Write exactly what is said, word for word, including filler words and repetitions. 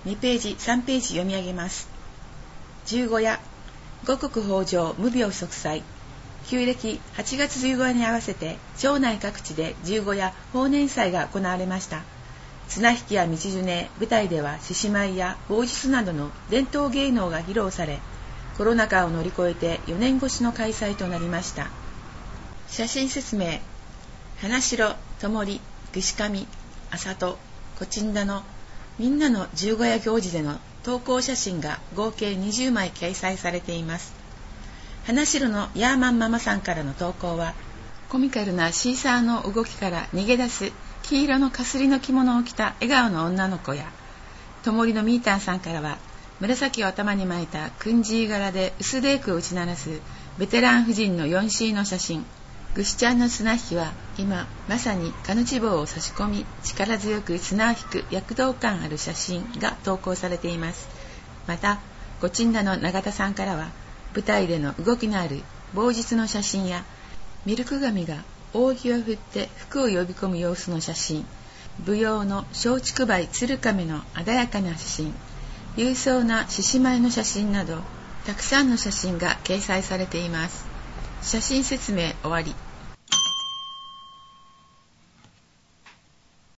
にページさんページ読み上げます。十五夜、五穀豊穣無病息災。旧暦はちがつじゅうごにちに合わせて町内各地で十五夜豊年祭が行われました。綱引きや道ジュネ、舞台では獅子舞や棒術などの伝統芸能が披露され、コロナ禍を乗り越えてよねんごしの開催となりました。写真説明。花城、ともり、串上、あさと、こちんだのみんなの十五夜行事での投稿写真が合計にじゅうまい掲載されています。花城のヤーマンママさんからの投稿は、コミカルなシーサーの動きから逃げ出す黄色のかすりの着物を着た笑顔の女の子や、ともりのミータンさんからは、紫を頭に巻いたクンジー柄で薄デークを打ち鳴らすベテラン婦人の よんシー の写真。ぐしちゃんの綱引きは今まさにカヌチ棒を差し込み力強く綱を引く躍動感ある写真が投稿されています。またごちんだの永田さんからは舞台での動きのある棒術の写真やミルク神が扇を振って福を呼び込む様子の写真、舞踊の松竹梅鶴亀の鮮やかな写真、勇壮な獅子舞の写真などたくさんの写真が掲載されています。写真説明終わり。